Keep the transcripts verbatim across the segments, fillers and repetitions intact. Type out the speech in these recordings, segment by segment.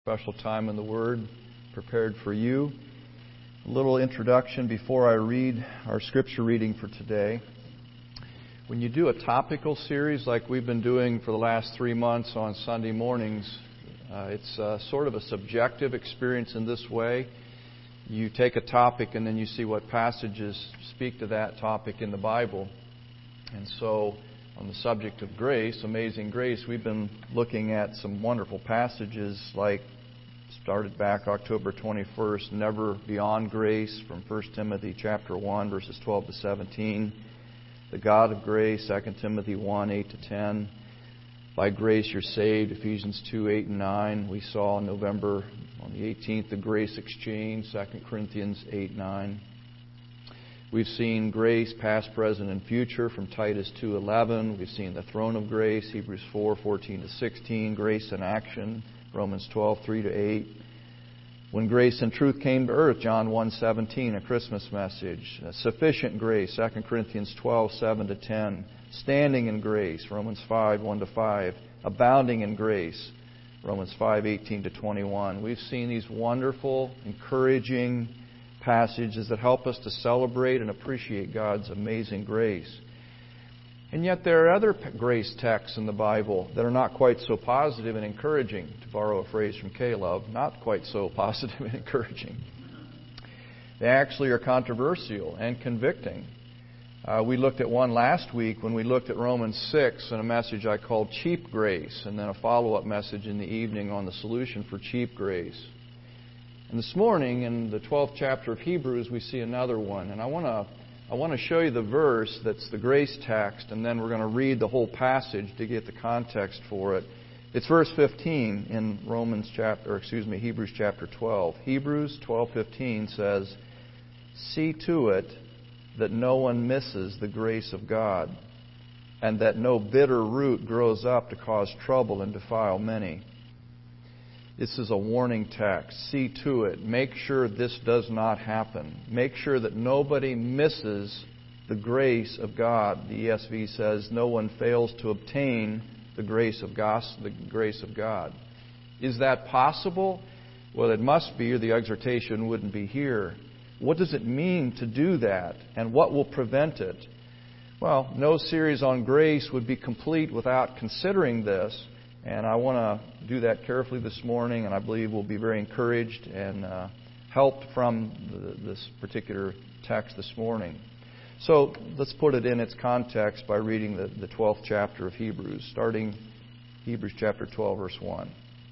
Special time in the Word prepared for you. A little introduction before I read our scripture reading for today. When you do a topical series like we've been doing for the last three months on Sunday mornings, uh, it's uh, sort of a subjective experience in this way. You take a topic and then you see what passages speak to that topic in the Bible. And so, on the subject of grace, amazing grace, we've been looking at some wonderful passages like, started back October twenty-first, Never Beyond Grace from First Timothy chapter one, verses twelve to seventeen. The God of Grace, Second Timothy one, eight to ten. By grace you're saved, Ephesians two, eight and nine. We saw in November on the eighteenth, the Grace Exchange, Second Corinthians eight, nine. We've seen grace, past, present, and future from Titus two, eleven. We've seen the throne of grace, Hebrews four, fourteen to sixteen. Grace in action, Romans twelve, three to eight. When grace and truth came to earth, John one, seventeen, a Christmas message. Sufficient grace, Second Corinthians twelve, seven to ten. Standing in grace, Romans five, one to five. Abounding in grace, Romans five, eighteen to twenty-one. We've seen these wonderful, encouraging passages that help us to celebrate and appreciate God's amazing grace. And yet there are other grace texts in the Bible that are not quite so positive and encouraging, to borrow a phrase from Caleb, not quite so positive and encouraging. They actually are controversial and convicting. Uh, we looked at one last week when we looked at Romans six and a message I called Cheap Grace, and then a follow-up message in the evening on the solution for cheap grace. And this morning, in the twelfth chapter of Hebrews, we see another one. And I want to I want to show you the verse that's the grace text, and then we're going to read the whole passage to get the context for it. It's verse fifteen in Romans chapter, or excuse me, Hebrews chapter twelve. Hebrews twelve fifteen says, "See to it that no one misses the grace of God, and that no bitter root grows up to cause trouble and defile many." This is a warning text. See to it. Make sure this does not happen. Make sure that nobody misses the grace of God. The E S V says no one fails to obtain the grace of God. The grace of God. Is that possible? Well, it must be, or the exhortation wouldn't be here. What does it mean to do that? And what will prevent it? Well, no series on grace would be complete without considering this. And I want to do that carefully this morning, and I believe we'll be very encouraged and uh, helped from the, this particular text this morning. So let's put it in its context by reading the, the twelfth chapter of Hebrews, starting Hebrews chapter twelve, verse one.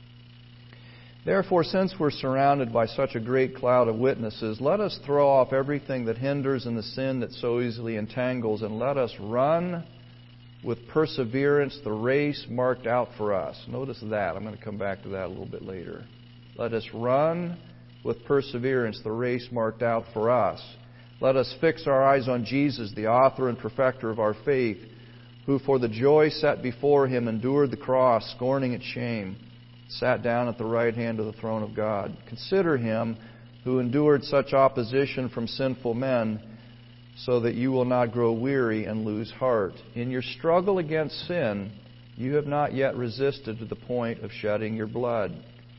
"Therefore, since we're surrounded by such a great cloud of witnesses, let us throw off everything that hinders and the sin that so easily entangles, and let us run with perseverance the race marked out for us." Notice that. I'm going to come back to that a little bit later. Let us run with perseverance the race marked out for us. Let us fix our eyes on Jesus, the author and perfecter of our faith, who for the joy set before Him endured the cross, scorning its shame, sat down at the right hand of the throne of God. Consider Him who endured such opposition from sinful men, so that you will not grow weary and lose heart. In your struggle against sin, you have not yet resisted to the point of shedding your blood.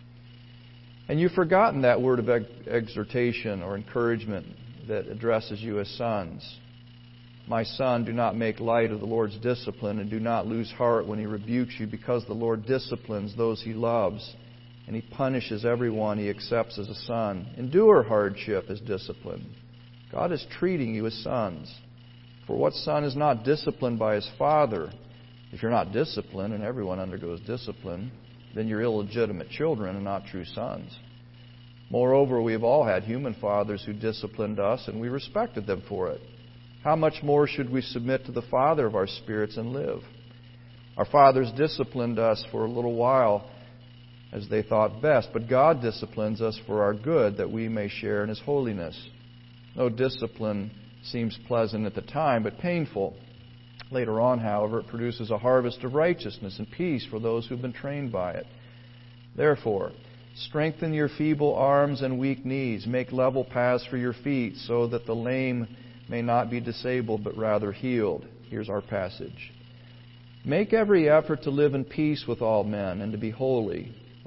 And you've forgotten that word of exhortation or encouragement that addresses you as sons. "My son, do not make light of the Lord's discipline, and do not lose heart when He rebukes you, because the Lord disciplines those He loves, and He punishes everyone He accepts as a son. Endure hardship as discipline. God is treating you as sons. For what son is not disciplined by his father? If you're not disciplined, and everyone undergoes discipline, then you're illegitimate children and not true sons. Moreover, we have all had human fathers who disciplined us, and we respected them for it. How much more should we submit to the Father of our spirits and live? Our fathers disciplined us for a little while as they thought best, but God disciplines us for our good, that we may share in His holiness. No discipline seems pleasant at the time, but painful. Later on, however, it produces a harvest of righteousness and peace for those who have been trained by it. Therefore, strengthen your feeble arms and weak knees. Make level paths for your feet, so that the lame may not be disabled, but rather healed." Here's our passage. "Make every effort to live in peace with all men and to be holy.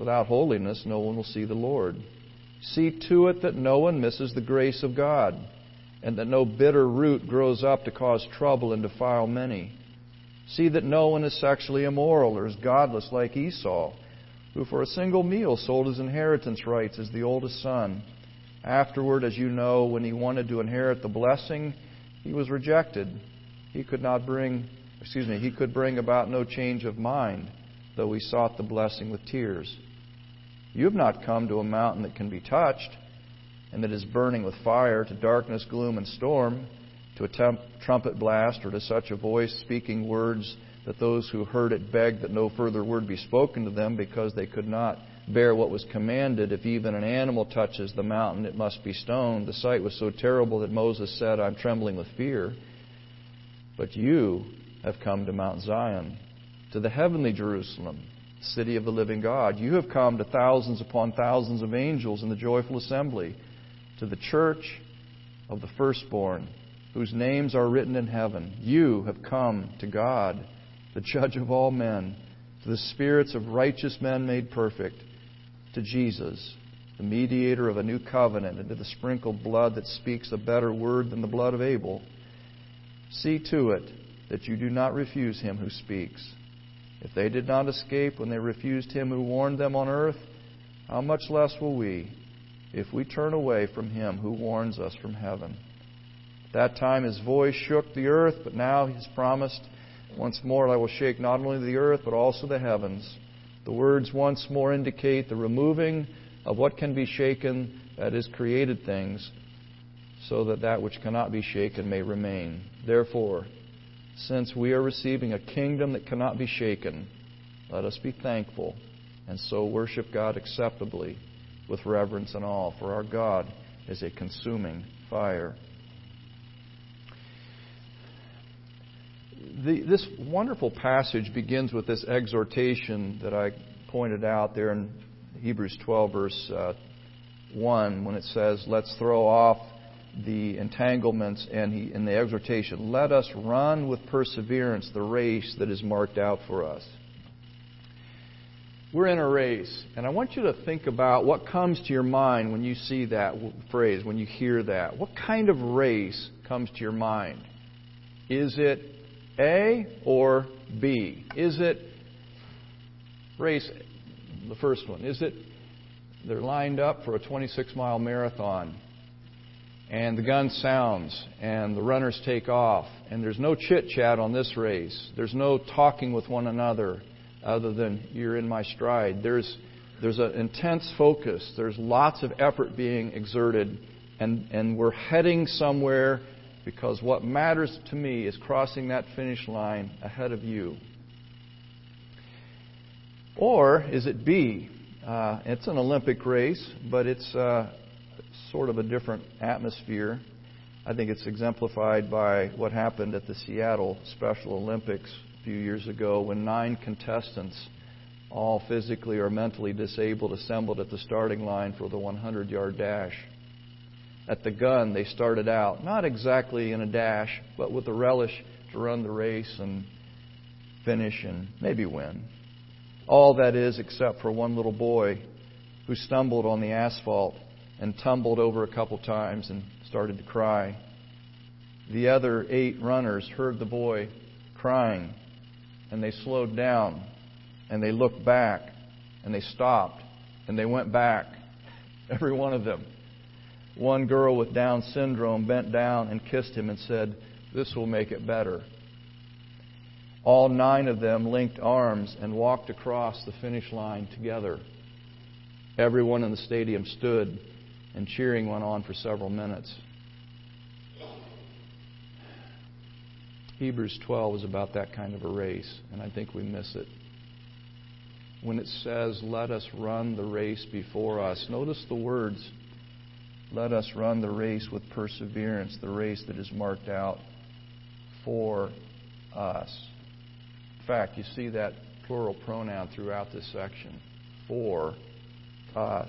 Without holiness, no one will see the Lord. See to it that no one misses the grace of God, and that no bitter root grows up to cause trouble and defile many. See that no one is sexually immoral or is godless like Esau, who for a single meal sold his inheritance rights as the oldest son. Afterward, as you know, when he wanted to inherit the blessing, he was rejected. He could not bring, excuse me, he could bring about no change of mind, though he sought the blessing with tears. You have not come to a mountain that can be touched, and that is burning with fire, to darkness, gloom, and storm, to a temp- trumpet blast, or to such a voice speaking words that those who heard it begged that no further word be spoken to them, because they could not bear what was commanded. If even an animal touches the mountain, it must be stoned. The sight was so terrible that Moses said, I'm trembling with fear. But you have come to Mount Zion, to the heavenly Jerusalem, city of the living God. You have come to thousands upon thousands of angels in the joyful assembly, to the church of the firstborn, whose names are written in heaven. You have come to God, the judge of all men, to the spirits of righteous men made perfect, to Jesus, the mediator of a new covenant, and to the sprinkled blood that speaks a better word than the blood of Abel. See to it that you do not refuse him who speaks. If they did not escape when they refused him who warned them on earth, how much less will we, if we turn away from him who warns us from heaven? At that time his voice shook the earth, but now he has promised, once more I will shake not only the earth, but also the heavens. The words once more indicate the removing of what can be shaken, that is, created things, so that that which cannot be shaken may remain. Therefore, since we are receiving a kingdom that cannot be shaken, let us be thankful and so worship God acceptably with reverence and awe, for our God is a consuming fire. The, this wonderful passage begins with this exhortation that I pointed out there in Hebrews twelve, verse uh, one, when it says, let's throw off the entanglements, and he, in the exhortation, let us run with perseverance the race that is marked out for us. We're in a race, and I want you to think about what comes to your mind when you see that phrase, when you hear that. What kind of race comes to your mind? Is it A or B? Is it race, the first one? Is it they're lined up for a twenty-six mile marathon, and the gun sounds, and the runners take off, and there's no chit-chat on this race. There's no talking with one another other than you're in my stride. There's there's an intense focus. There's lots of effort being exerted, and, and we're heading somewhere, because what matters to me is crossing that finish line ahead of you. Or is it B? Uh, it's an Olympic race, but it's uh, sort of a different atmosphere. I think it's exemplified by what happened at the Seattle Special Olympics a few years ago, when nine contestants, all physically or mentally disabled, assembled at the starting line for the hundred-yard dash. At the gun, they started out, not exactly in a dash, but with a relish to run the race and finish and maybe win. All that is, except for one little boy who stumbled on the asphalt and tumbled over a couple times and started to cry. The other eight runners heard the boy crying, and they slowed down, and they looked back, and they stopped, and they went back, every one of them. One girl with Down syndrome bent down and kissed him and said, "This will make it better." All nine of them linked arms and walked across the finish line together. Everyone in the stadium stood, and cheering went on for several minutes. Hebrews twelve is about that kind of a race, and I think we miss it. When it says, let us run the race before us, notice the words, let us run the race with perseverance, the race that is marked out for us. In fact, you see that plural pronoun throughout this section, for us.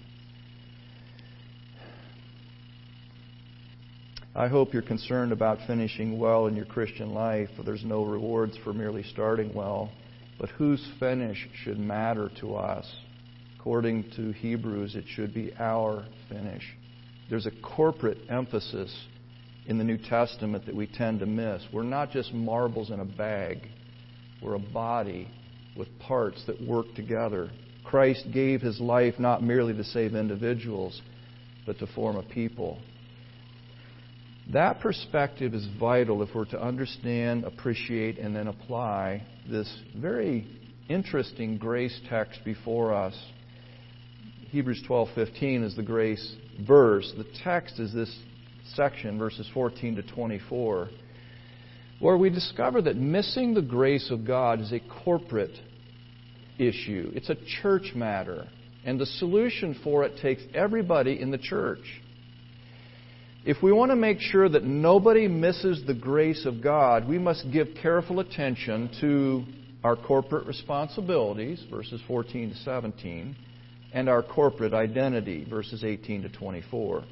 I hope you're concerned about finishing well in your Christian life, for there's no rewards for merely starting well, but whose finish should matter to us. According to Hebrews, it should be our finish. There's a corporate emphasis in the New Testament that we tend to miss. We're not just marbles in a bag. We're a body with parts that work together. Christ gave His life not merely to save individuals, but to form a people. That perspective is vital if we're to understand, appreciate, and then apply this very interesting grace text before us. Hebrews twelve fifteen is the grace verse. The text is this section, verses fourteen to twenty-four, where we discover that missing the grace of God is a corporate issue. It's a church matter. And the solution for it takes everybody in the church. If we want to make sure that nobody misses the grace of God, we must give careful attention to our corporate responsibilities, verses fourteen to seventeen, and our corporate identity, verses eighteen to twenty-four.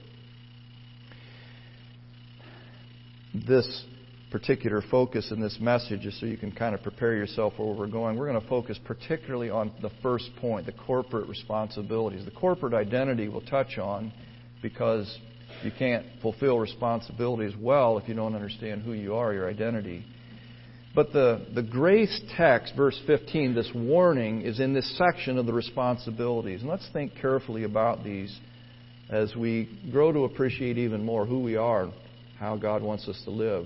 This particular focus in this message is so you can kind of prepare yourself for where we're going. We're going to focus particularly on the first point, the corporate responsibilities. The corporate identity we'll touch on because you can't fulfill responsibilities well if you don't understand who you are, your identity. But the, the grace text, verse fifteen, this warning, is in this section of the responsibilities. And let's think carefully about these as we grow to appreciate even more who we are and how God wants us to live.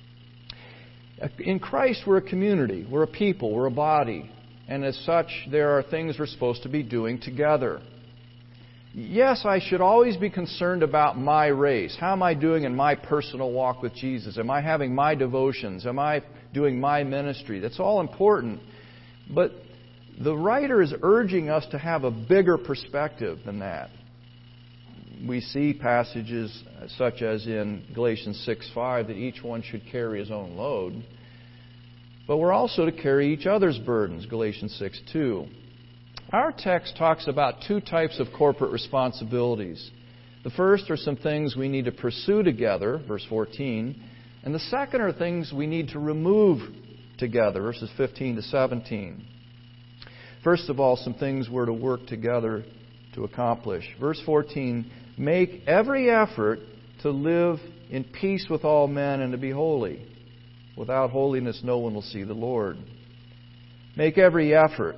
In Christ, we're a community, we're a people, we're a body. And as such, there are things we're supposed to be doing together. Yes, I should always be concerned about my race. How am I doing in my personal walk with Jesus? Am I having my devotions? Am I doing my ministry? That's all important. But the writer is urging us to have a bigger perspective than that. We see passages such as in Galatians six five that each one should carry his own load. But we're also to carry each other's burdens, Galatians six two. Our text talks about two types of corporate responsibilities. The first are some things we need to pursue together, verse fourteen. And the second are things we need to remove together, verses fifteen to seventeen. First of all, some things we're to work together to accomplish. Verse fourteen, make every effort to live in peace with all men and to be holy. Without holiness, no one will see the Lord. Make every effort.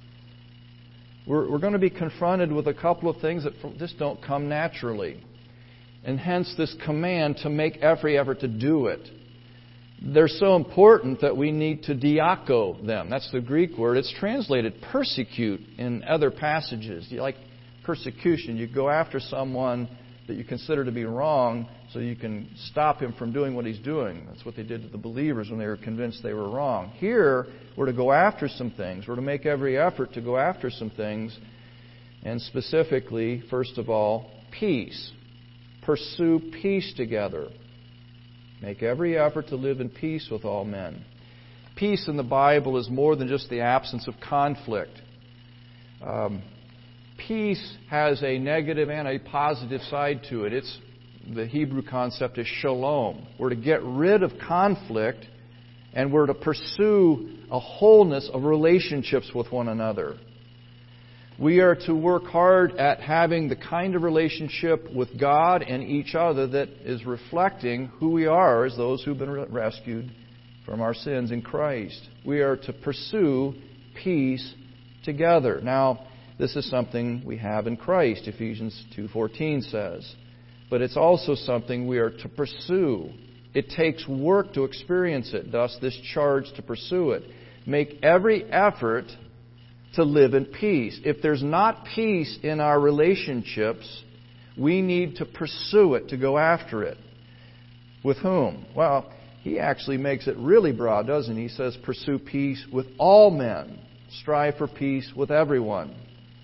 We're, we're going to be confronted with a couple of things that just don't come naturally. And hence this command to make every effort to do it. They're so important that we need to diako them. That's the Greek word. It's translated persecute in other passages. Like persecution, you go after someone that you consider to be wrong so you can stop him from doing what he's doing. That's what they did to the believers when they were convinced they were wrong. Here, we're to go after some things. We're to make every effort to go after some things. And specifically, first of all, peace. Pursue peace together. Make every effort to live in peace with all men. Peace in the Bible is more than just the absence of conflict. Um, peace has a negative and a positive side to it. It's the Hebrew concept is shalom. We're to get rid of conflict and we're to pursue a wholeness of relationships with one another. We are to work hard at having the kind of relationship with God and each other that is reflecting who we are as those who've been rescued from our sins in Christ. We are to pursue peace together. Now, this is something we have in Christ, Ephesians two fourteen says. But it's also something we are to pursue. It takes work to experience it, thus this charge to pursue it. Make every effort to live in peace. If there's not peace in our relationships, we need to pursue it, to go after it. With whom? Well, he actually makes it really broad, doesn't he? He says, pursue peace with all men. Strive for peace with everyone.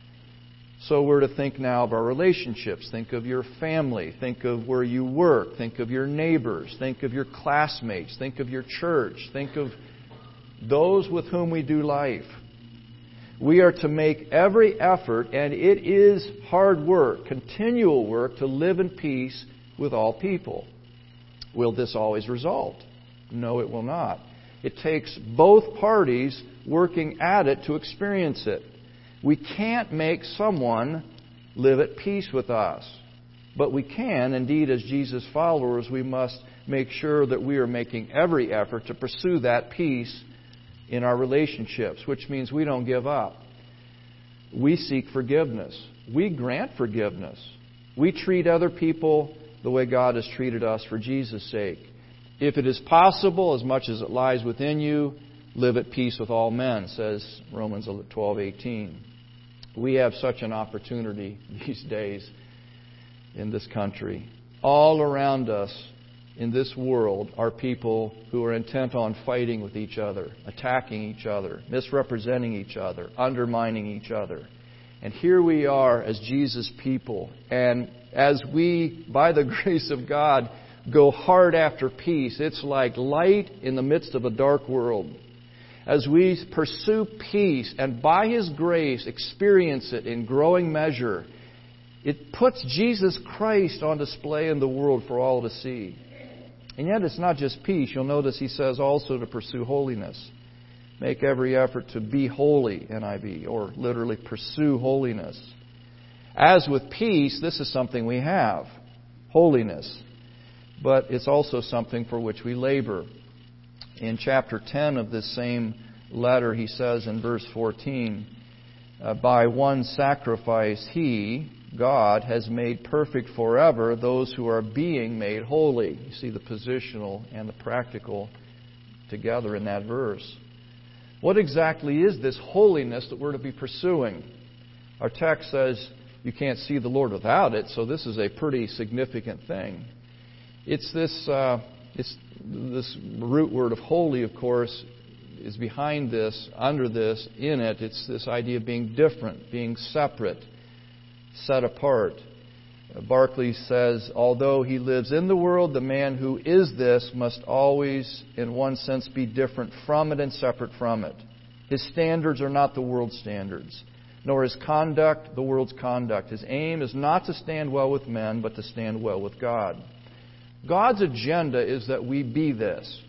So we're to think now of our relationships. Think of your family. Think of where you work. Think of your neighbors. Think of your classmates. Think of your church. Think of those with whom we do life. We are to make every effort, and it is hard work, continual work, to live in peace with all people. Will this always result? No, it will not. It takes both parties working at it to experience it. We can't make someone live at peace with us. But we can, indeed, as Jesus' followers, we must make sure that we are making every effort to pursue that peace in our relationships, which means we don't give up. We seek forgiveness. We grant forgiveness. We treat other people the way God has treated us for Jesus' sake. If it is possible, as much as it lies within you, live at peace with all men, says Romans twelve eighteen. We have such an opportunity these days in this country. All around us in this world are people who are intent on fighting with each other, attacking each other, misrepresenting each other, undermining each other. And here we are as Jesus' people. And as we, by the grace of God, go hard after peace, it's like light in the midst of a dark world. As we pursue peace and by His grace experience it in growing measure, it puts Jesus Christ on display in the world for all to see. And yet it's not just peace. You'll notice He says also to pursue holiness. Make every effort to be holy, N I V, or literally pursue holiness. As with peace, this is something we have, holiness. But it's also something for which we labor. In chapter ten of this same letter, he says in verse fourteen, by one sacrifice He, God, has made perfect forever those who are being made holy. You see the positional and the practical together in that verse. What exactly is this holiness that we're to be pursuing? Our text says you can't see the Lord without it, so this is a pretty significant thing. It's this, uh, it's this root word of holy, of course, is behind this, under this, in it. It's this idea of being different, being separate, set apart. Barclay says, although he lives in the world, the man who is this must always, in one sense, be different from it and separate from it. His standards are not the world's standards, nor his conduct the world's conduct. His aim is not to stand well with men, but to stand well with God. God's agenda is that we be this,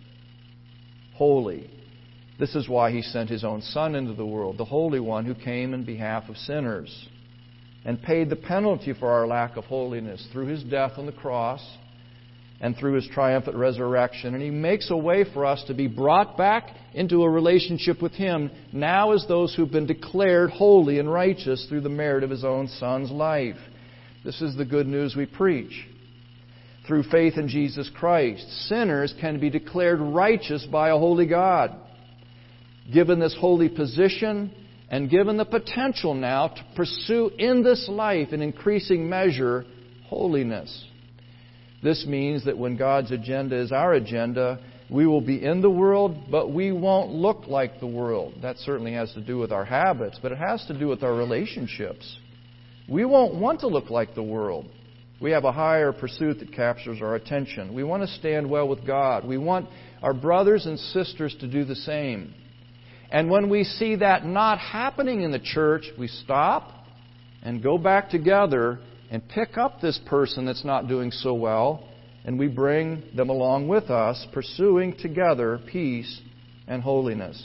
holy. This is why He sent His own Son into the world, the Holy One who came in behalf of sinners and paid the penalty for our lack of holiness through His death on the cross and through His triumphant resurrection. And He makes a way for us to be brought back into a relationship with Him now as those who've been declared holy and righteous through the merit of His own Son's life. This is the good news we preach. Through faith in Jesus Christ, sinners can be declared righteous by a holy God. Given this holy position and given the potential now to pursue in this life in increasing measure holiness. This means that when God's agenda is our agenda, we will be in the world, but we won't look like the world. That certainly has to do with our habits, but it has to do with our relationships. We won't want to look like the world. We have a higher pursuit that captures our attention. We want to stand well with God. We want our brothers and sisters to do the same. And when we see that not happening in the church, we stop and go back together and pick up this person that's not doing so well, and we bring them along with us, pursuing together peace and holiness.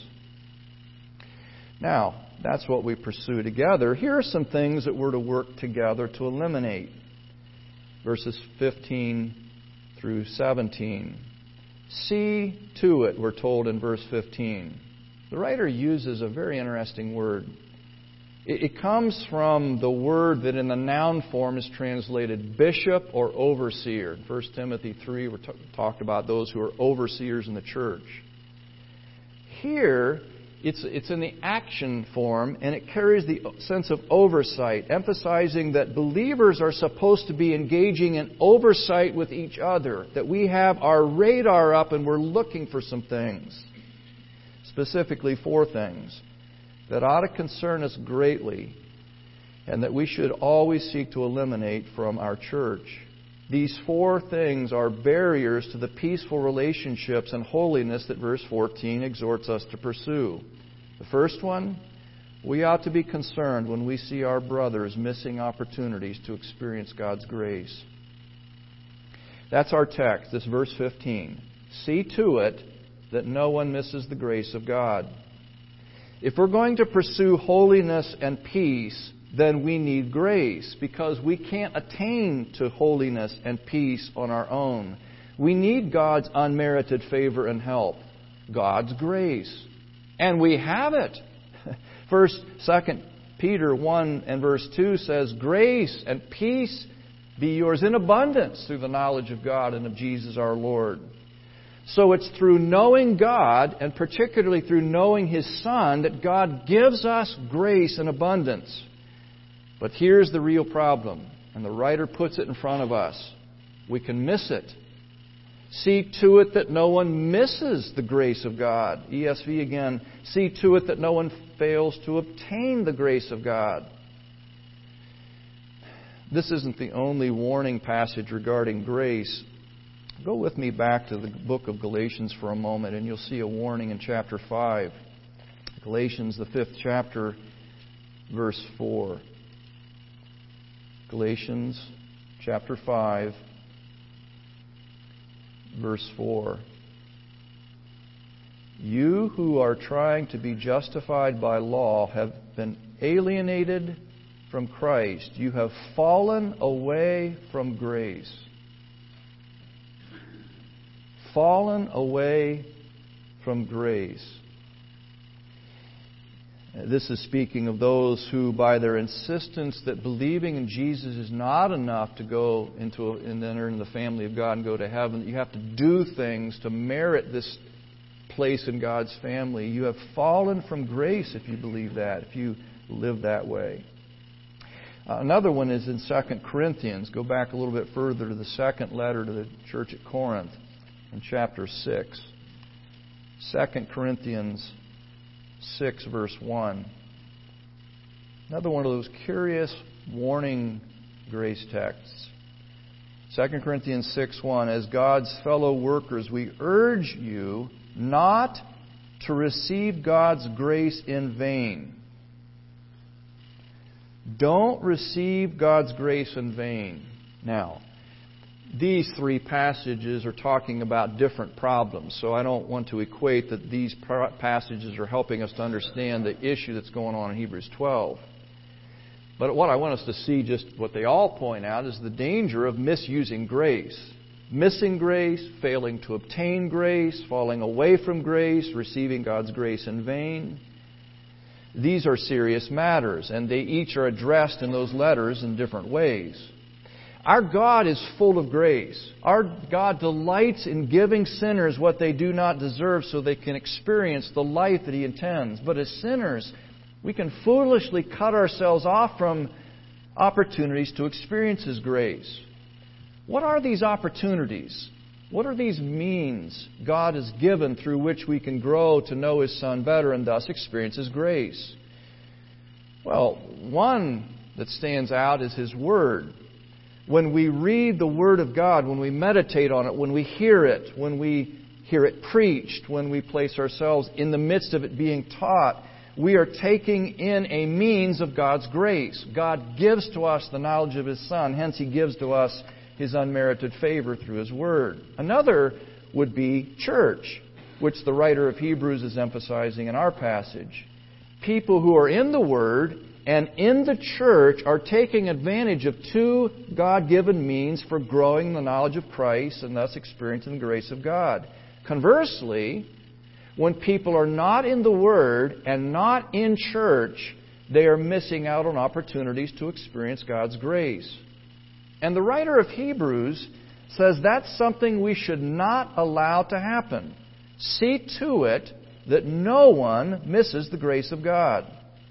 Now, that's what we pursue together. Here are some things that we're to work together to eliminate. Verses fifteen through seventeen. See to it, we're told in verse fifteen. The writer uses a very interesting word. It comes from the word that in the noun form is translated bishop or overseer. In First Timothy three, we talked about those who are overseers in the church. Here, it's, it's in the action form, and it carries the sense of oversight, emphasizing that believers are supposed to be engaging in oversight with each other, that we have our radar up and we're looking for some things. Specifically, four things that ought to concern us greatly and that we should always seek to eliminate from our church. These four things are barriers to the peaceful relationships and holiness that verse fourteen exhorts us to pursue. The first one, we ought to be concerned when we see our brothers missing opportunities to experience God's grace. That's our text, this verse fifteen. See to it that no one misses the grace of God. If we're going to pursue holiness and peace, then we need grace, because we can't attain to holiness and peace on our own. We need God's unmerited favor and help, God's grace. And we have it. First, Second Peter one and verse two says, "Grace and peace be yours in abundance through the knowledge of God and of Jesus our Lord." So it's through knowing God, and particularly through knowing His Son, that God gives us grace in abundance. But here's the real problem, and the writer puts it in front of us. We can miss it. See to it that no one misses the grace of God. E S V again. See to it that no one fails to obtain the grace of God. This isn't the only warning passage regarding grace. Go with me back to the book of Galatians for a moment, and you'll see a warning in chapter five. Galatians, the fifth chapter, verse four. Galatians chapter five, verse four. You who are trying to be justified by law have been alienated from Christ. You have fallen away from grace. Fallen away from grace. This is speaking of those who, by their insistence that believing in Jesus is not enough to go into a, and enter into the family of God and go to heaven, that you have to do things to merit this place in God's family. You have fallen from grace if you believe that, if you live that way. Uh, another one is in Second Corinthians. Go back a little bit further to the second letter to the church at Corinth in chapter six. Second Corinthians six, verse one. Another one of those curious warning grace texts. Second Corinthians six one. As God's fellow workers, we urge you not to receive God's grace in vain. Don't receive God's grace in vain. Now, these three passages are talking about different problems, so I don't want to equate that these passages are helping us to understand the issue that's going on in Hebrews twelve. But what I want us to see, just what they all point out, is the danger of misusing grace. Missing grace, failing to obtain grace, falling away from grace, receiving God's grace in vain. These are serious matters, and they each are addressed in those letters in different ways. Our God is full of grace. Our God delights in giving sinners what they do not deserve so they can experience the life that He intends. But as sinners, we can foolishly cut ourselves off from opportunities to experience His grace. What are these opportunities? What are these means God has given through which we can grow to know His Son better and thus experience His grace? Well, one that stands out is His Word. When we read the Word of God, when we meditate on it, when we hear it, when we hear it preached, when we place ourselves in the midst of it being taught, we are taking in a means of God's grace. God gives to us the knowledge of His Son. Hence, He gives to us His unmerited favor through His Word. Another would be church, which the writer of Hebrews is emphasizing in our passage. People who are in the Word and in the church are taking advantage of two God-given means for growing the knowledge of Christ and thus experiencing the grace of God. Conversely, when people are not in the Word and not in church, they are missing out on opportunities to experience God's grace. And the writer of Hebrews says that's something we should not allow to happen. See to it that no one misses the grace of God.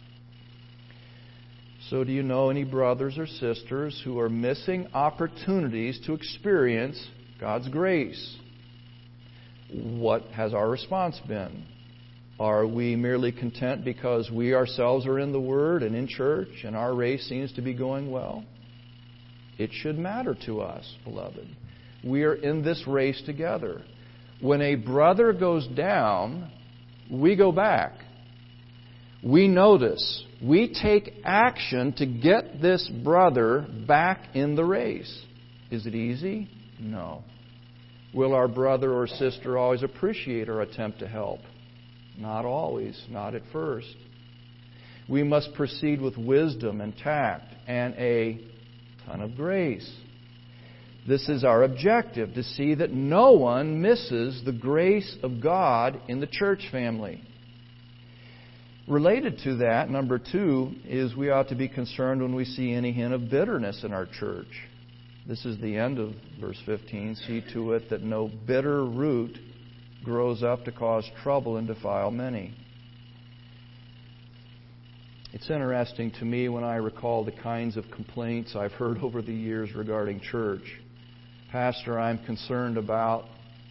So do you know any brothers or sisters who are missing opportunities to experience God's grace? What has our response been? Are we merely content because we ourselves are in the Word and in church and our race seems to be going well? It should matter to us, beloved. We are in this race together. When a brother goes down, we go back. We notice. We take action to get this brother back in the race. Is it easy? No. Will our brother or sister always appreciate our attempt to help? Not always, not at first. We must proceed with wisdom and tact and a ton of grace. This is our objective, to see that no one misses the grace of God in the church family. Related to that, number two, is we ought to be concerned when we see any hint of bitterness in our church. This is the end of verse fifteen. See to it that no bitter root grows up to cause trouble and defile many. It's interesting to me when I recall the kinds of complaints I've heard over the years regarding church. Pastor, I'm concerned about...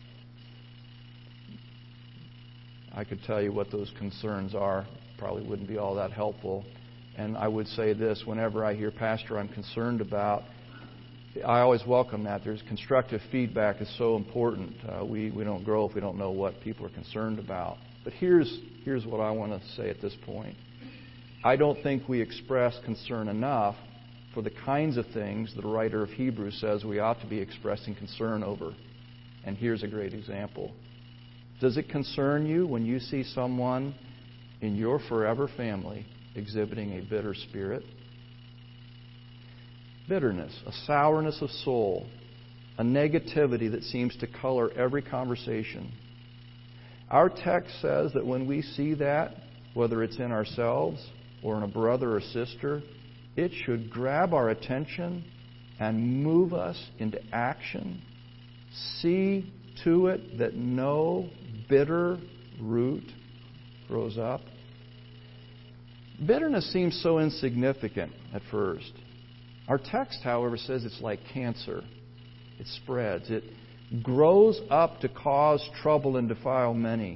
I could tell you what those concerns are. Probably wouldn't be all that helpful. And I would say this, whenever I hear, Pastor, I'm concerned about... I always welcome that. There's constructive feedback is so important. Uh, we, we don't grow if we don't know what people are concerned about. But here's, here's what I want to say at this point. I don't think we express concern enough for the kinds of things the writer of Hebrews says we ought to be expressing concern over. And here's a great example. Does it concern you when you see someone in your forever family exhibiting a bitter spirit? Bitterness, a sourness of soul, a negativity that seems to color every conversation. Our text says that when we see that, whether it's in ourselves or in a brother or sister, it should grab our attention and move us into action. See to it that no bitter root grows up. Bitterness seems so insignificant at first. Our text, however, says it's like cancer. It spreads. It grows up to cause trouble and defile many.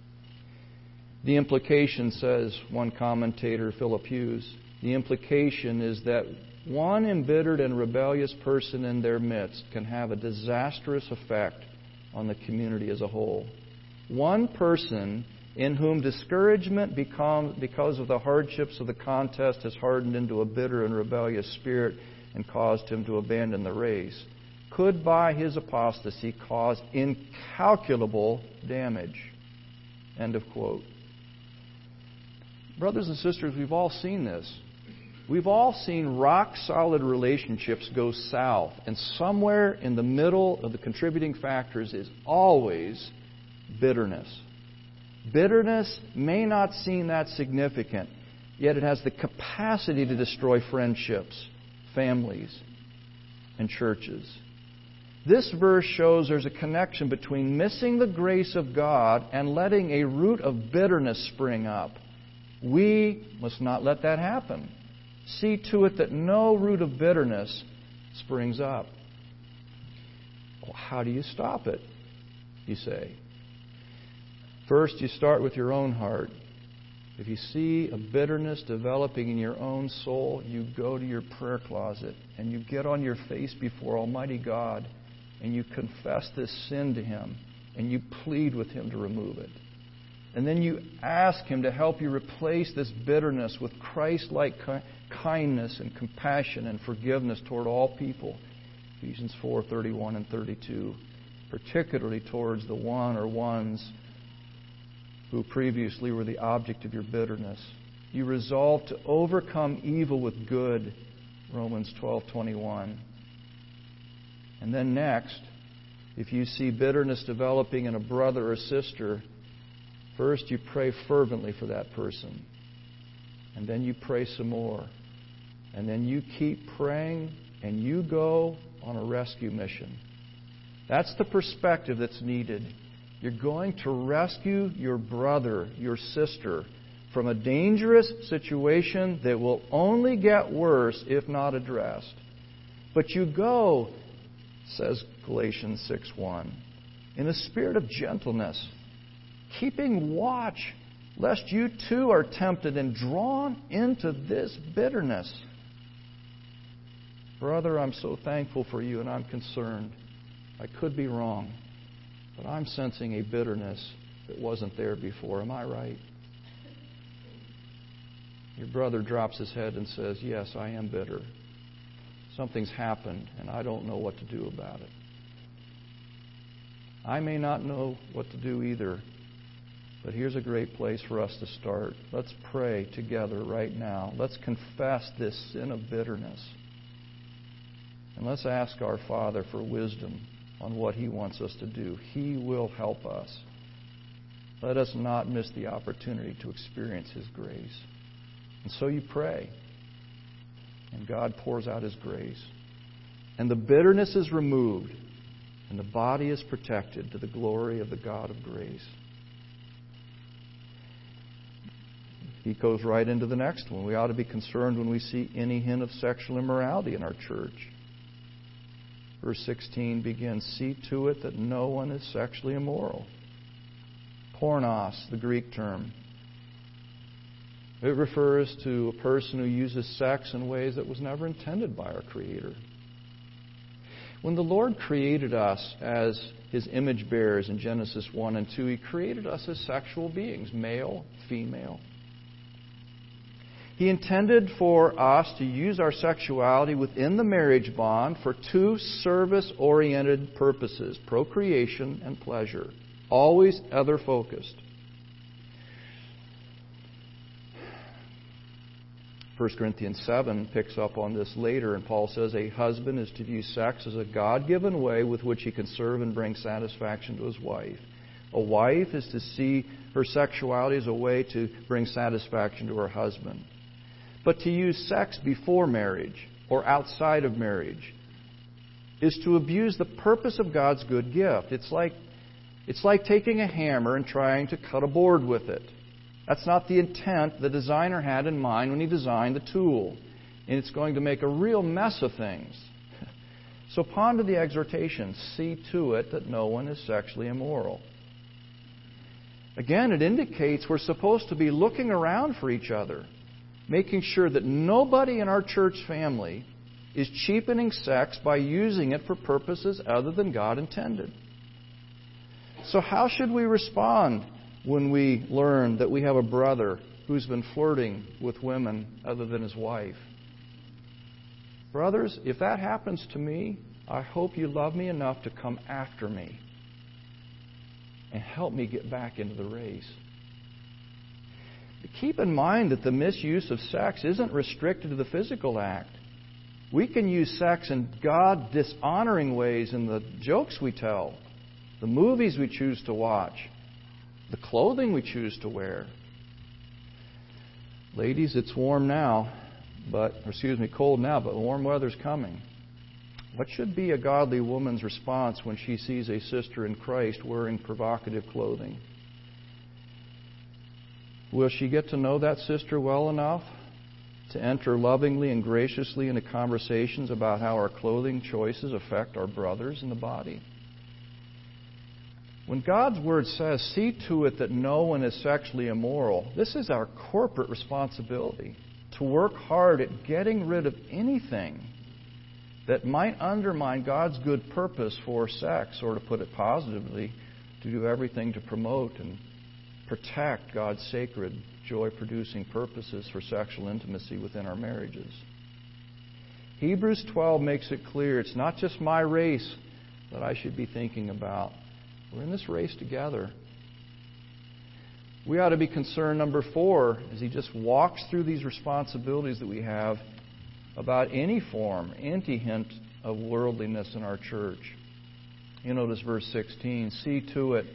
The implication, says one commentator, Philip Hughes, the implication is that one embittered and rebellious person in their midst can have a disastrous effect on the community as a whole. One person in whom discouragement become, because of the hardships of the contest has hardened into a bitter and rebellious spirit and caused him to abandon the race, could by his apostasy cause incalculable damage. End of quote. Brothers and sisters, we've all seen this. We've all seen rock-solid relationships go south, and somewhere in the middle of the contributing factors is always bitterness. Bitterness may not seem that significant, yet it has the capacity to destroy friendships, families, and churches. This verse shows there's a connection between missing the grace of God and letting a root of bitterness spring up. We must not let that happen. See to it that no root of bitterness springs up. Well, how do you stop it, you say? First, you start with your own heart. If you see a bitterness developing in your own soul, you go to your prayer closet and you get on your face before Almighty God and you confess this sin to Him and you plead with Him to remove it. And then you ask Him to help you replace this bitterness with Christ-like kindness and compassion and forgiveness toward all people. Ephesians four thirty-one and thirty-two, particularly towards the one or ones who previously were the object of your bitterness. You resolve to overcome evil with good, Romans twelve twenty-one. And then next, if you see bitterness developing in a brother or sister, first you pray fervently for that person. And then you pray some more. And then you keep praying and you go on a rescue mission. That's the perspective that's needed. You're going to rescue your brother, your sister, from a dangerous situation that will only get worse if not addressed. But you go, says Galatians six one, in a spirit of gentleness, keeping watch, lest you too are tempted and drawn into this bitterness. Brother, I'm so thankful for you and I'm concerned. I could be wrong. But I'm sensing a bitterness that wasn't there before. Am I right? Your brother drops his head and says, yes, I am bitter. Something's happened and I don't know what to do about it. I may not know what to do either, But here's a great place for us to start. Let's pray together right now. Let's confess this sin of bitterness. And let's ask our Father for wisdom on what He wants us to do. He will help us. Let us not miss the opportunity to experience His grace. And so you pray. And God pours out His grace. And the bitterness is removed. And the body is protected to the glory of the God of grace. He goes right into the next one. We ought to be concerned when we see any hint of sexual immorality in our church. Verse sixteen begins, see to it that no one is sexually immoral. Pornos, the Greek term. It refers to a person who uses sex in ways that was never intended by our Creator. When the Lord created us as His image bearers in Genesis one and two, He created us as sexual beings, male, female. He intended for us to use our sexuality within the marriage bond for two service-oriented purposes, procreation and pleasure, always other-focused. First Corinthians seven picks up on this later, and Paul says, a husband is to view sex as a God-given way with which he can serve and bring satisfaction to his wife. A wife is to see her sexuality as a way to bring satisfaction to her husband. But to use sex before marriage or outside of marriage is to abuse the purpose of God's good gift. It's like, it's like taking a hammer and trying to cut a board with it. That's not the intent the designer had in mind when he designed the tool. And it's going to make a real mess of things. So ponder the exhortation, see to it that no one is sexually immoral. Again, it indicates we're supposed to be looking around for each other, making sure that nobody in our church family is cheapening sex by using it for purposes other than God intended. So how should we respond when we learn that we have a brother who's been flirting with women other than his wife? Brothers, if that happens to me, I hope you love me enough to come after me and help me get back into the race. But keep in mind that the misuse of sex isn't restricted to the physical act. We can use sex in God-dishonoring ways in the jokes we tell, the movies we choose to watch, the clothing we choose to wear. Ladies, it's warm now, but, or excuse me, cold now, but warm weather's coming. What should be a godly woman's response when she sees a sister in Christ wearing provocative clothing? Will she get to know that sister well enough to enter lovingly and graciously into conversations about how our clothing choices affect our brothers in the body? When God's Word says, see to it that no one is sexually immoral, this is our corporate responsibility to work hard at getting rid of anything that might undermine God's good purpose for sex, or to put it positively, to do everything to promote and protect God's sacred, joy-producing purposes for sexual intimacy within our marriages. Hebrews twelve makes it clear it's not just my race that I should be thinking about. We're in this race together. We ought to be concerned, number four, as he just walks through these responsibilities that we have, about any form, any hint of worldliness in our church. You notice verse sixteen, see to it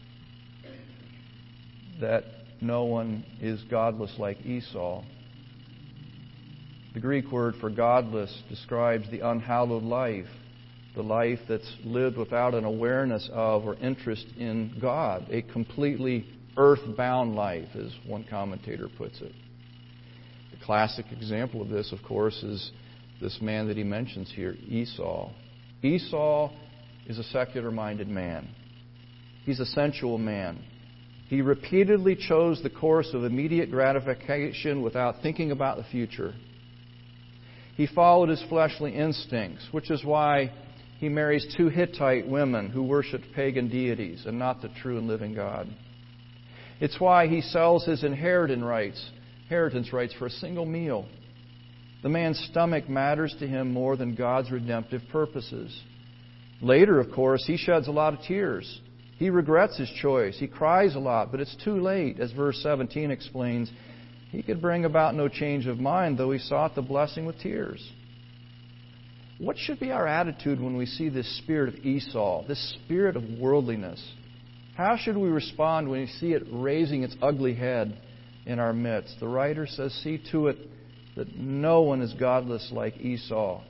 that no one is godless like Esau. The Greek word for godless describes the unhallowed life, the life that's lived without an awareness of or interest in God, a completely earth-bound life, as one commentator puts it. The classic example of this, of course, is this man that he mentions here, Esau. Esau is a secular-minded man. He's a sensual man. He repeatedly chose the course of immediate gratification without thinking about the future. He followed his fleshly instincts, which is why he marries two Hittite women who worshiped pagan deities and not the true and living God. It's why he sells his inheritance rights, inheritance rights for a single meal. The man's stomach matters to him more than God's redemptive purposes. Later, of course, he sheds a lot of tears He regrets his choice. He cries a lot, but it's too late. As verse seventeen explains, he could bring about no change of mind, though he sought the blessing with tears. What should be our attitude when we see this spirit of Esau, this spirit of worldliness? How should we respond when we see it raising its ugly head in our midst? The writer says, see to it that no one is godless like Esau.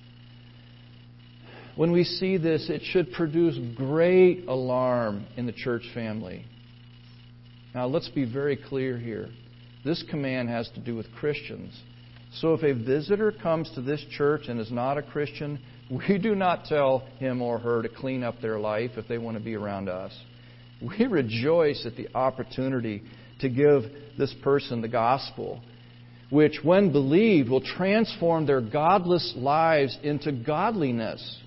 When we see this, it should produce great alarm in the church family. Now, let's be very clear here. This command has to do with Christians. So if a visitor comes to this church and is not a Christian, we do not tell him or her to clean up their life if they want to be around us. We rejoice at the opportunity to give this person the gospel, which, when believed, will transform their godless lives into godliness.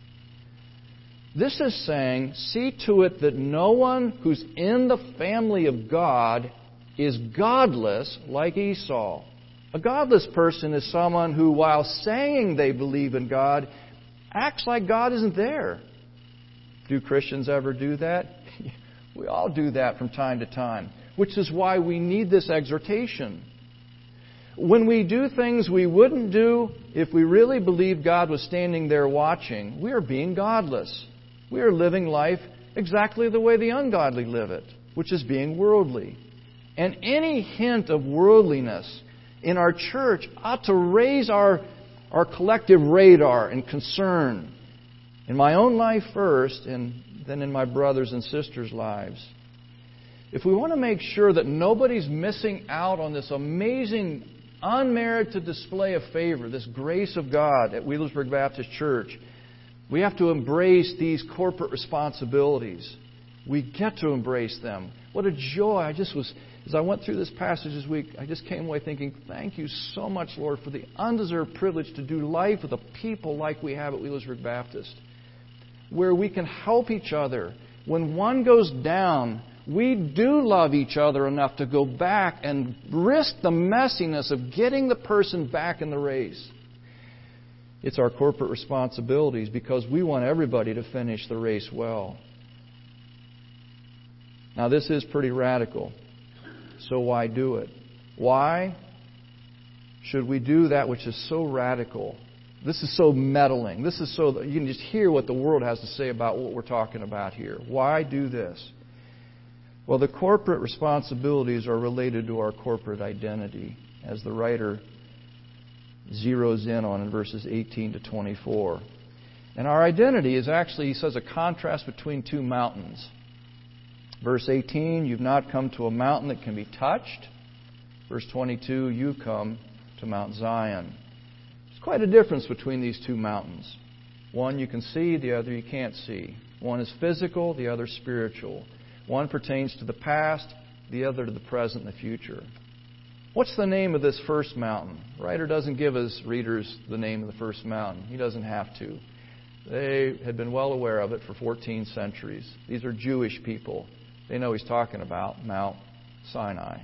This is saying, see to it that no one who's in the family of God is godless like Esau. A godless person is someone who, while saying they believe in God, acts like God isn't there. Do Christians ever do that? We all do that from time to time, which is why we need this exhortation. When we do things we wouldn't do if we really believed God was standing there watching, we are being godless. We are living life exactly the way the ungodly live it, which is being worldly. And any hint of worldliness in our church ought to raise our, our collective radar and concern in my own life first and then in my brothers and sisters' lives. If we want to make sure that nobody's missing out on this amazing, unmerited display of favor, this grace of God at Wheelersburg Baptist Church, we have to embrace these corporate responsibilities. We get to embrace them. What a joy. I just was, as I went through this passage this week, I just came away thinking, thank you so much, Lord, for the undeserved privilege to do life with a people like we have at Wheelersburg Baptist, where we can help each other. When one goes down, we do love each other enough to go back and risk the messiness of getting the person back in the race. It's our corporate responsibilities because we want everybody to finish the race well. Now, this is pretty radical. So why do it? Why should we do that which is so radical? This is so meddling. This is so you can just hear what the world has to say about what we're talking about here. Why do this? Well, the corporate responsibilities are related to our corporate identity, as the writer zeroes in on in verses eighteen to twenty-four. And our identity is actually, he says, a contrast between two mountains. Verse eighteen, you've not come to a mountain that can be touched. Verse twenty-two, you come to Mount Zion. There's quite a difference between these two mountains. One you can see, the other you can't see. One is physical, the other spiritual. One pertains to the past, the other to the present and the future. What's the name of this first mountain? The writer doesn't give his readers the name of the first mountain. He doesn't have to. They had been well aware of it for fourteen centuries. These are Jewish people. They know he's talking about Mount Sinai.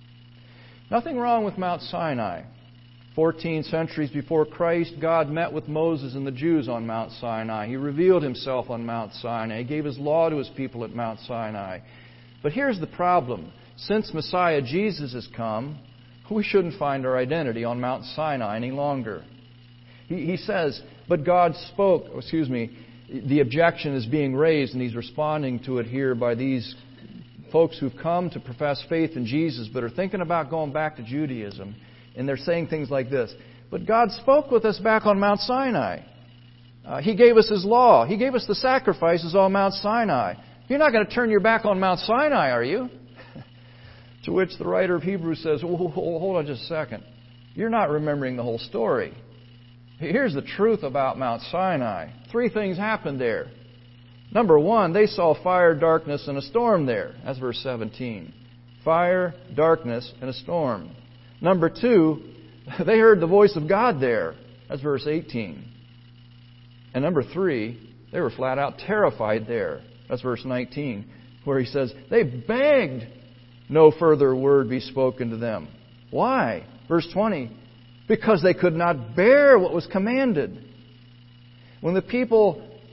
Nothing wrong with Mount Sinai. Fourteen centuries before Christ, God met with Moses and the Jews on Mount Sinai. He revealed himself on Mount Sinai. He gave his law to his people at Mount Sinai. But here's the problem. Since Messiah Jesus has come, we shouldn't find our identity on Mount Sinai any longer. He, he says, but God spoke, excuse me, the objection is being raised, and he's responding to it here by these folks who've come to profess faith in Jesus but are thinking about going back to Judaism. And they're saying things like this. But God spoke with us back on Mount Sinai. Uh, he gave us His law. He gave us the sacrifices on Mount Sinai. You're not going to turn your back on Mount Sinai, are you? To which the writer of Hebrews says, oh, hold on just a second. You're not remembering the whole story. Here's the truth about Mount Sinai. Three things happened there. Number one, they saw fire, darkness, and a storm there. That's verse seventeen. Fire, darkness, and a storm. Number two, they heard the voice of God there. That's verse eighteen. And number three, they were flat out terrified there. That's verse nineteen, where he says, they begged no further word be spoken to them. Why? Verse twenty, because they could not bear what was commanded. When the people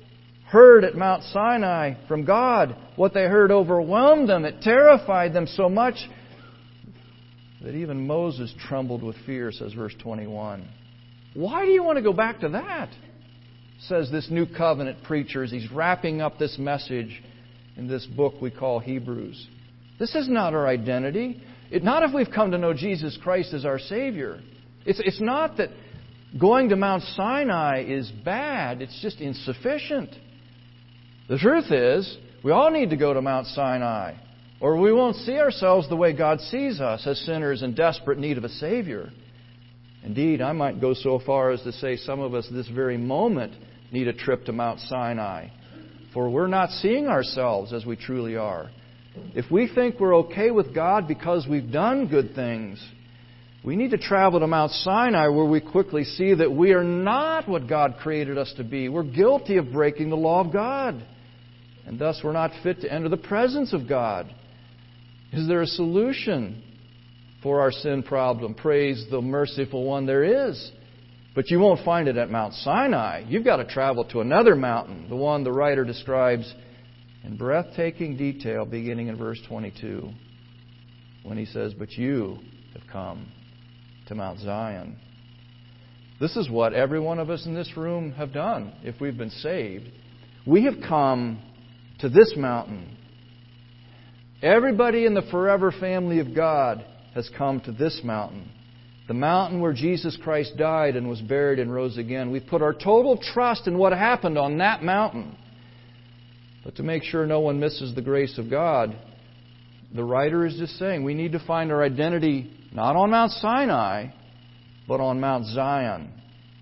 heard at Mount Sinai from God. What they heard overwhelmed them. It terrified them so much that even Moses trembled with fear, says verse twenty-one. Why do you want to go back to that? Says this New Covenant preacher as he's wrapping up this message in this book we call Hebrews. This is not our identity. It, not if we've come to know Jesus Christ as our Savior. It's, it's not that going to Mount Sinai is bad. It's just insufficient. The truth is, we all need to go to Mount Sinai, or we won't see ourselves the way God sees us, as sinners in desperate need of a Savior. Indeed, I might go so far as to say some of us this very moment need a trip to Mount Sinai, for we're not seeing ourselves as we truly are. If we think we're okay with God because we've done good things, we need to travel to Mount Sinai where we quickly see that we are not what God created us to be. We're guilty of breaking the law of God, and thus we're not fit to enter the presence of God. Is there a solution for our sin problem? Praise the merciful one, there is. But you won't find it at Mount Sinai. You've got to travel to another mountain, the one the writer describes in breathtaking detail beginning in verse twenty-two, when he says, "But you have come to Mount Zion." This is what every one of us in this room have done if we've been saved. We have come to this mountain. Everybody in the forever family of God has come to this mountain. The mountain where Jesus Christ died and was buried and rose again. We've put our total trust in what happened on that mountain. But to make sure no one misses the grace of God, the writer is just saying we need to find our identity not on Mount Sinai, but on Mount Zion.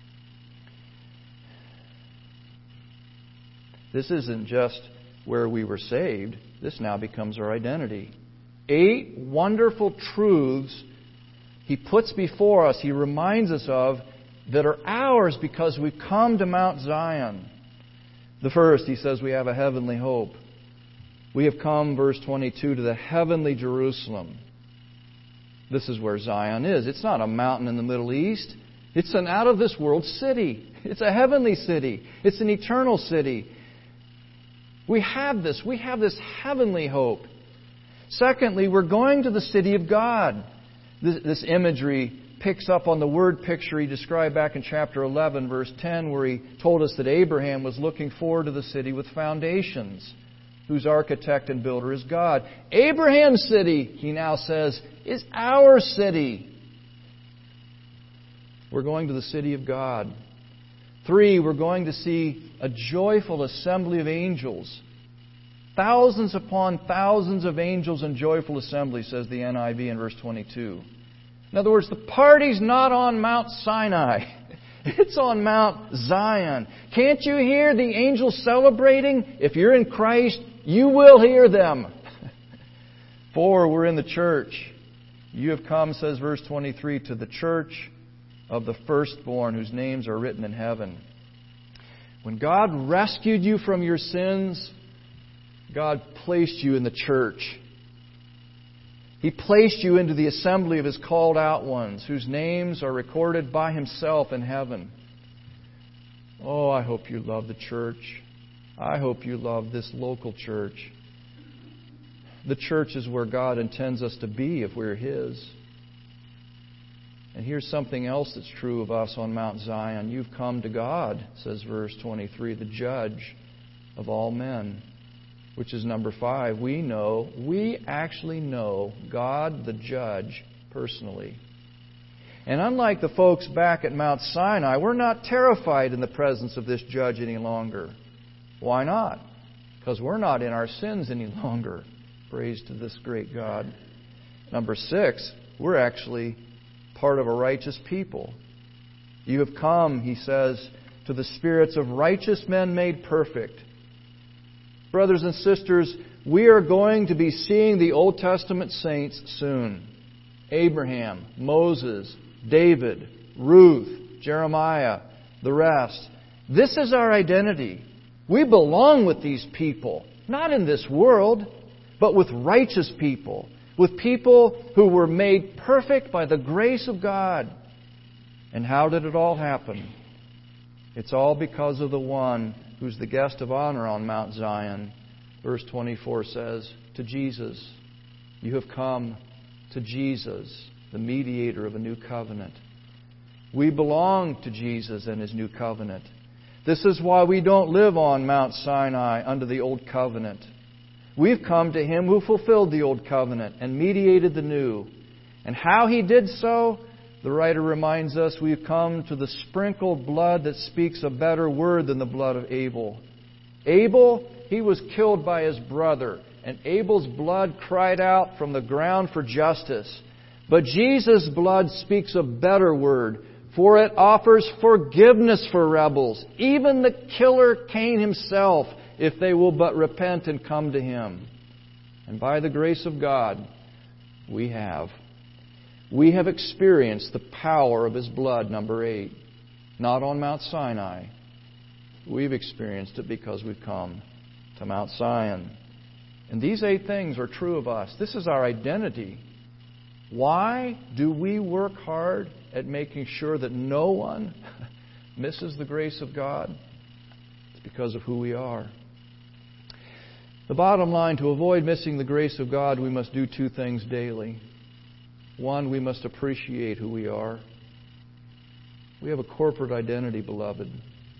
This isn't just where we were saved. This now becomes our identity. Eight wonderful truths He puts before us, He reminds us of, that are ours because we've come to Mount Zion. The first, He says we have a heavenly hope. We have come, verse twenty-two, to the heavenly Jerusalem. This is where Zion is. It's not a mountain in the Middle East. It's an out-of-this-world city. It's a heavenly city. It's an eternal city. We have this. We have this heavenly hope. Secondly, we're going to the city of God. This, this imagery picks up on the word picture He described back in chapter eleven, verse ten, where He told us that Abraham was looking forward to the city with foundations, whose architect and builder is God. Abraham's city, He now says, is our city. We're going to the city of God. Three, we're going to see a joyful assembly of angels. Thousands upon thousands of angels in joyful assembly, says the N I V in verse twenty-two. In other words, the party's not on Mount Sinai. It's on Mount Zion. Can't you hear the angels celebrating? If you're in Christ, you will hear them. Four, we're in the church. You have come, says verse twenty-three, to the church of the firstborn whose names are written in heaven. When God rescued you from your sins, God placed you in the church. He placed you into the assembly of His called out ones, whose names are recorded by Himself in heaven. Oh, I hope you love the church. I hope you love this local church. The church is where God intends us to be if we're His. And here's something else that's true of us on Mount Zion. You've come to God, says verse twenty-three, the judge of all men. Which is number five. We know, we actually know God the judge personally. And unlike the folks back at Mount Sinai, we're not terrified in the presence of this judge any longer. Why not? Because we're not in our sins any longer. Praise to this great God. Number six, we're actually part of a righteous people. You have come, He says, to the spirits of righteous men made perfect. Brothers and sisters, we are going to be seeing the Old Testament saints soon. Abraham, Moses, David, Ruth, Jeremiah, the rest. This is our identity. We belong with these people, not in this world, but with righteous people, with people who were made perfect by the grace of God. And how did it all happen? It's all because of the one who's the guest of honor on Mount Zion. Verse twenty-four says, to Jesus, you have come to Jesus, the mediator of a new covenant. We belong to Jesus and His new covenant. This is why we don't live on Mount Sinai under the old covenant. We've come to Him who fulfilled the old covenant and mediated the new. And how He did so, the writer reminds us, we've come to the sprinkled blood that speaks a better word than the blood of Abel. Abel, he was killed by his brother, and Abel's blood cried out from the ground for justice. But Jesus' blood speaks a better word, for it offers forgiveness for rebels, even the killer Cain himself, if they will but repent and come to Him. And by the grace of God, we have. We have experienced the power of His blood, number eight. Not on Mount Sinai. We've experienced it because we've come to Mount Zion. And these eight things are true of us. This is our identity. Why do we work hard at making sure that no one misses the grace of God? It's because of who we are. The bottom line, to avoid missing the grace of God, we must do two things daily. One, we must appreciate who we are. We have a corporate identity, beloved.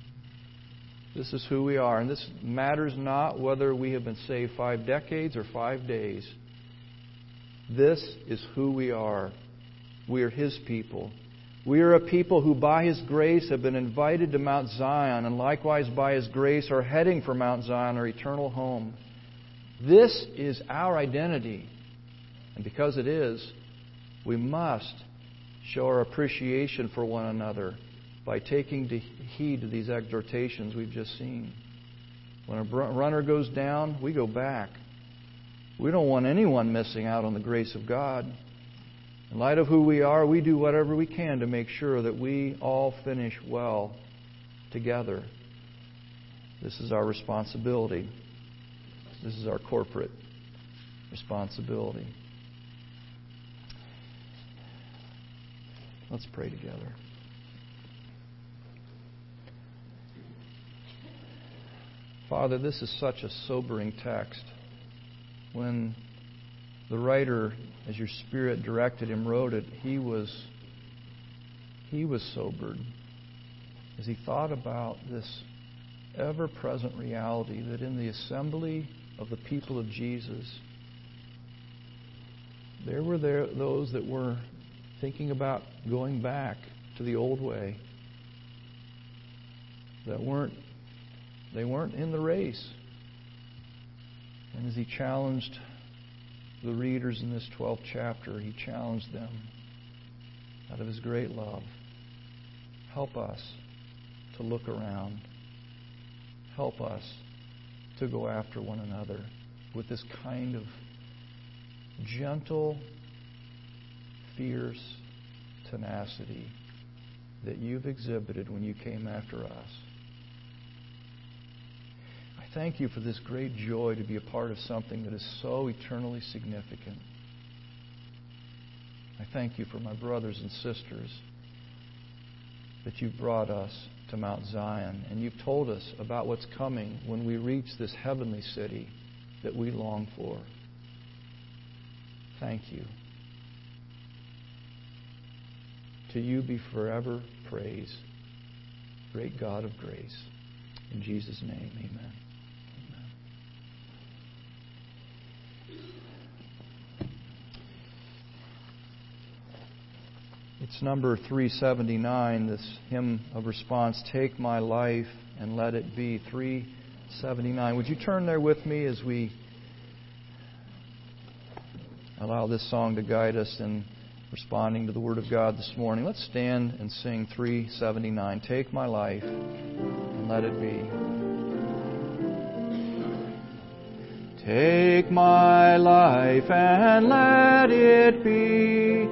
This is who we are. And this matters not whether we have been saved five decades or five days. This is who we are. We are His people. We are a people who by His grace have been invited to Mount Zion, and likewise by His grace are heading for Mount Zion, our eternal home. This is our identity. And because it is, we must show our appreciation for one another by taking heed to these exhortations we've just seen. When a runner goes down, we go back. We don't want anyone missing out on the grace of God. In light of who we are, we do whatever we can to make sure that we all finish well together. This is our responsibility. This is our corporate responsibility. Let's pray together. Father, this is such a sobering text. When the writer, as your Spirit directed him, wrote it, he was he was sobered as he thought about this ever-present reality that in the assembly of the people of Jesus, there were there those that were thinking about going back to the old way, that weren't they weren't in the race. And as he challenged the readers in this twelfth chapter, he challenged them out of his great love. Help us to look around. Help us to go after one another with this kind of gentle, fierce tenacity that you've exhibited when you came after us. I thank you for this great joy to be a part of something that is so eternally significant. I thank you for my brothers and sisters that you've brought us to Mount Zion, and you've told us about what's coming when we reach this heavenly city that we long for. Thank you. To you be forever praise, great God of grace. In Jesus' name, amen. It's number three seventy-nine, this hymn of response, Take My Life and Let It Be, three seventy-nine. Would you turn there with me as we allow this song to guide us in responding to the Word of God this morning? Let's stand and sing three seventy-nine, Take My Life and Let It Be. Take my life and let it be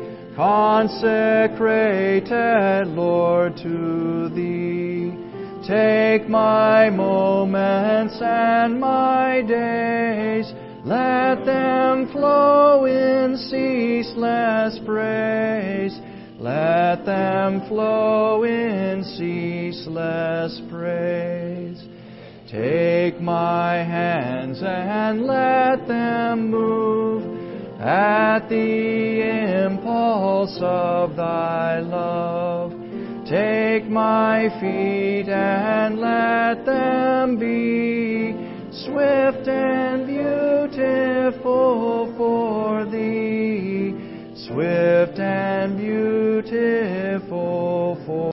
consecrated, Lord, to Thee. Take my moments and my days, let them flow in ceaseless praise. Let them flow in ceaseless praise. Take my hands and let them move at the impulse of Thy love. Take my feet and let them be swift and beautiful for Thee, swift and beautiful for